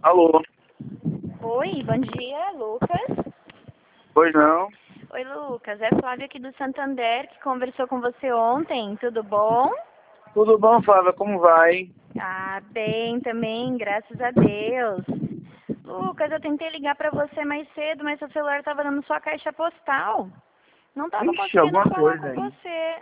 Alô? Oi, bom dia, Lucas. Pois não? Oi, Lucas. É Flávia aqui do Santander, que conversou com você ontem. Tudo bom? Tudo bom, Flávia? Como vai? Ah, bem também, graças a Deus. Lucas, eu tentei ligar pra você mais cedo, mas seu celular estava dando sua caixa postal. Não estava Ixi, conseguindo alguma falar coisa com aí. você.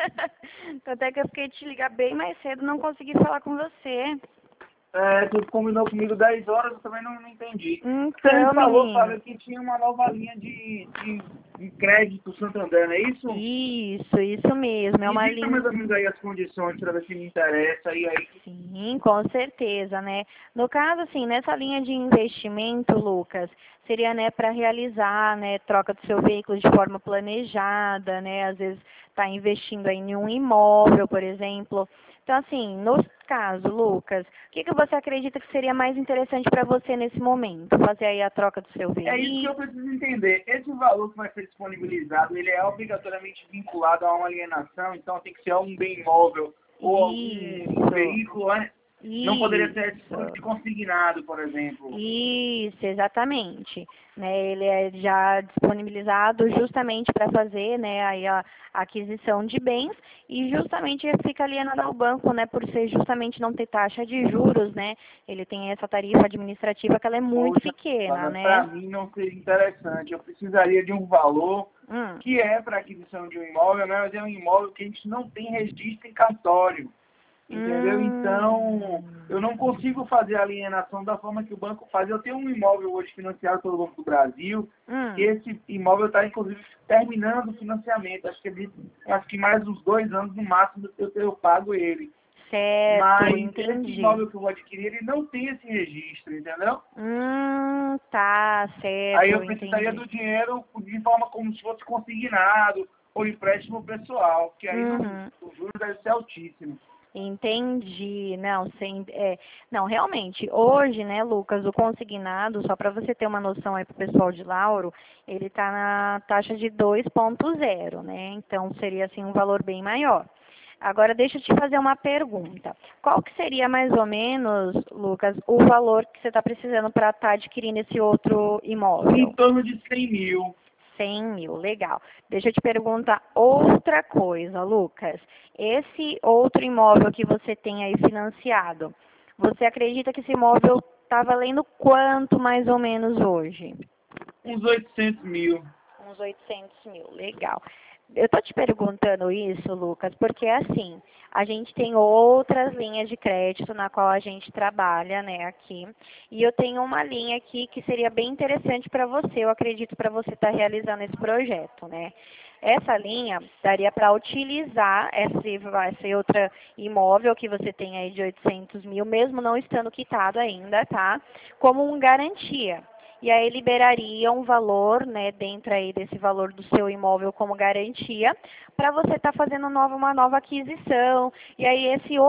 Até que eu fiquei te ligar bem mais cedo, não consegui falar com você. Tu combinou comigo 10 horas, eu também não entendi. Você me Então, falou, menino. Flávia, que tinha uma nova linha de crédito Santander, não é isso? Isso mesmo. É Me uma diga mais linha. ou menos aí as condições para ver se me interessa. E aí, Sim, com certeza, né? No caso, assim, nessa linha de investimento, Lucas, seria, né, para realizar, né, troca do seu veículo de forma planejada, né? Às vezes está investindo aí em um imóvel, por exemplo. Então, assim, no caso, Lucas, o que que você acredita que seria mais interessante para você nesse momento? Fazer aí a troca do seu é isso que eu veículo? preciso entender. Esse valor que vai ser disponibilizado, ele é obrigatoriamente vinculado a uma alienação, então tem que ser algum bem imóvel ou algum Isso, veículo, né? Não poderia ser título isso. de consignado, por exemplo. Isso, exatamente. Né, ele é já disponibilizado justamente para fazer, né, aí a aquisição de bens e justamente fica alienado ao banco, né, por ser justamente não ter taxa de juros, né, ele tem essa tarifa administrativa que ela é muito Poxa, pequena, para né. mim não seria interessante. Eu precisaria de um valor Hum. que é para aquisição de um imóvel, né? Mas é um imóvel que a gente não tem registro em cartório. Entendeu? Então, eu não consigo fazer a alienação da forma que o banco faz. Eu tenho um imóvel hoje financiado pelo Banco do Brasil, que Hum. esse imóvel está, inclusive, terminando o financiamento. Acho que mais uns 2 anos, no máximo, eu pago ele. Certo, Mas esse entendi. imóvel que eu vou adquirir, ele não tem esse registro, entendeu? Tá, Aí certo, eu precisaria entendi. do dinheiro de forma como se fosse consignado ou empréstimo pessoal, que aí não, Uhum. o juros deve ser altíssimo. Entendi. Não, não, realmente, hoje, né, Lucas, o consignado, só para você ter uma noção aí pro pessoal de Lauro, ele está na taxa de 2,0, né? Então seria assim um valor bem maior. Agora deixa eu te fazer uma pergunta. Qual que seria mais ou menos, Lucas, o valor que você está precisando para estar adquirindo esse outro Em imóvel? torno de 100 mil. 100.000, legal. Deixa eu te perguntar outra coisa, Lucas. Esse outro imóvel que você tem aí financiado, você acredita que esse imóvel está valendo quanto mais ou menos hoje? Uns 800 mil. Uns 800.000, legal. Eu estou te perguntando isso, Lucas, porque assim, a gente tem outras linhas de crédito na qual a gente trabalha, né, aqui. E eu tenho uma linha aqui que seria bem interessante para você, eu acredito, para você estar realizando esse projeto, né? Essa linha daria para utilizar esse outro imóvel que você tem aí de 800.000, mesmo não estando quitado ainda, tá? Como um garantia. E aí liberaria um valor, né, dentro aí desse valor do seu imóvel como garantia, para você estar fazendo uma nova aquisição. E aí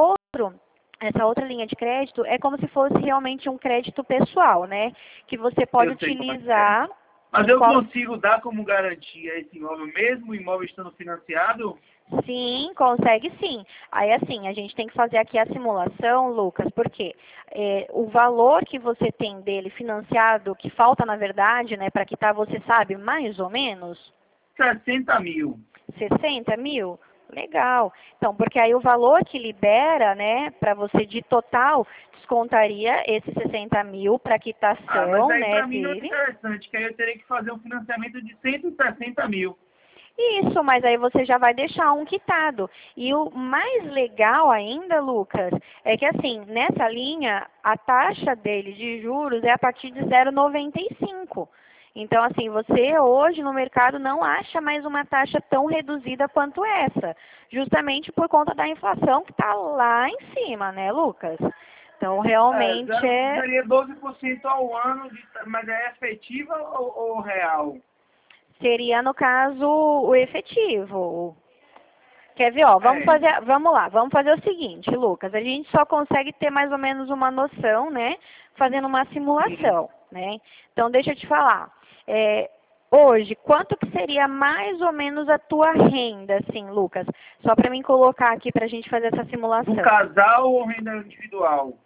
essa outra linha de crédito é como se fosse realmente um crédito pessoal, né? Que você pode Eu sei como é que é. utilizar Mas em eu qual. consigo dar como garantia esse imóvel, mesmo o imóvel estando financiado? Sim, consegue sim. Aí assim, a gente tem que fazer aqui a simulação, Lucas, porque o valor que você tem dele financiado, que falta na verdade, né, para quitar, você sabe mais ou menos? 60 mil. 60.000? Legal. Então, porque aí o valor que libera, né, para você de total, descontaria esses 60.000 para Ah, mas quitação, aí né, para mim não é dele. interessante, que aí eu teria que fazer um financiamento de 160 mil. Isso, mas aí você já vai deixar um quitado. E o mais legal ainda, Lucas, é que assim, nessa linha, a taxa dele de juros é a partir de 0,95. Então, assim, você hoje no mercado não acha mais uma taxa tão reduzida quanto essa, justamente por conta da inflação que está lá em cima, né, Lucas? Então, realmente Seria 12% ao ano, mas é efetiva ou real? seria, no caso, o efetivo. Quer ver, ó, É. vamos lá, vamos fazer o seguinte, Lucas, a gente só consegue ter mais ou menos uma noção, né, fazendo uma Sim. simulação, né? Então, deixa eu te falar, hoje, quanto que seria mais ou menos a tua renda, assim, Lucas? Só para mim colocar aqui para a gente fazer essa Do simulação. casal ou renda individual?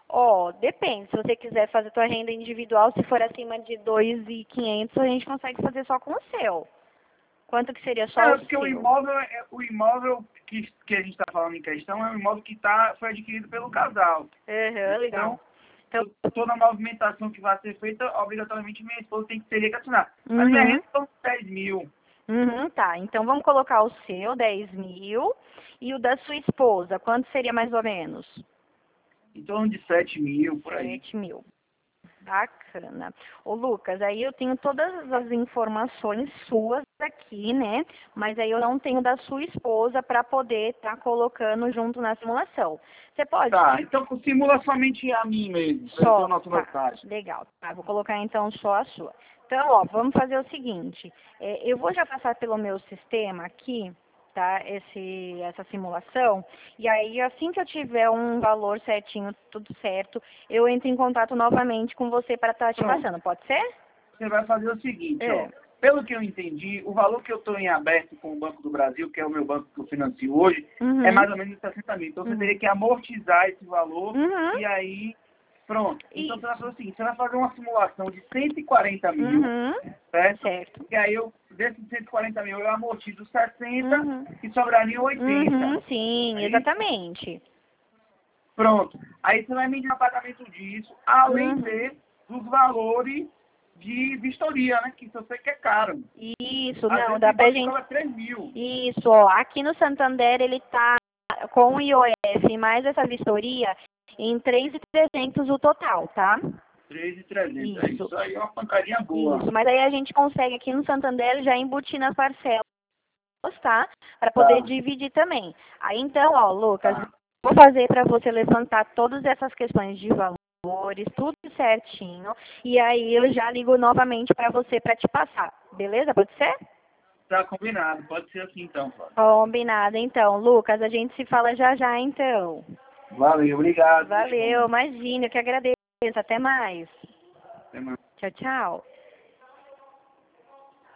Ó, depende. Se você quiser fazer tua renda individual, se for acima de 2.500, a gente consegue fazer só com o seu. Quanto que seria só o Porque seu? o imóvel que a gente está falando em questão é um imóvel que foi adquirido pelo casal. Legal. Então, Toda a movimentação que vai ser feita, obrigatoriamente minha esposa tem que teria que assinar. Mas minha renda são 10 mil. Tá. Então vamos colocar o seu, 10.000, e o da sua esposa, quanto seria mais ou menos? Em torno de 7 mil, por aí. 7.000. Bacana. Ô, Lucas, aí eu tenho todas as informações suas aqui, né? Mas aí eu não tenho da sua esposa para poder estar colocando junto na simulação. Você pode? Tá, então simula somente a mim mesmo. Só, Nosso tá, legal. Tá, vou colocar então só a sua. Então, ó, vamos fazer o seguinte. Eu vou já passar pelo meu sistema aqui, tá? Essa simulação. E aí, assim que eu tiver um valor certinho, tudo certo, eu entro em contato novamente com você para estar te passando. Pode ser? Você vai fazer o seguinte, ó. Pelo que eu entendi, o valor que eu estou em aberto com o Banco do Brasil, que é o meu banco que eu financio hoje, é mais ou menos 60 mil. Então, você teria que amortizar esse valor e aí, pronto. Então, você vai fazer o seguinte, você vai fazer uma simulação de 140 mil, certo? E aí, desses 140 mil, eu amortizo 60 e sobraria 80. Sim, exatamente. Pronto. Aí, você vai medir o pagamento disso, além dos valores de vistoria, né? Que se você quer caro. Isso, não, dá pra gente... 3 mil. Isso, ó, aqui no Santander ele tá com o IOF mais essa vistoria em 3.300 o total, tá? 3.300, isso aí é uma pancadinha boa. Isso, mas aí a gente consegue aqui no Santander já embutir nas parcelas, tá? Para poder dividir também. Aí então, ó, Lucas, vou fazer para você levantar todas essas questões de valores, tudo certinho, e aí eu já ligo novamente para você para te passar, beleza? Pode ser? Tá combinado, pode ser assim então, Flávio. Combinado, então. Lucas, a gente se fala já já, então. Valeu, obrigado. Valeu, imagina, eu que agradeço. Até mais. Até mais. Tchau, tchau.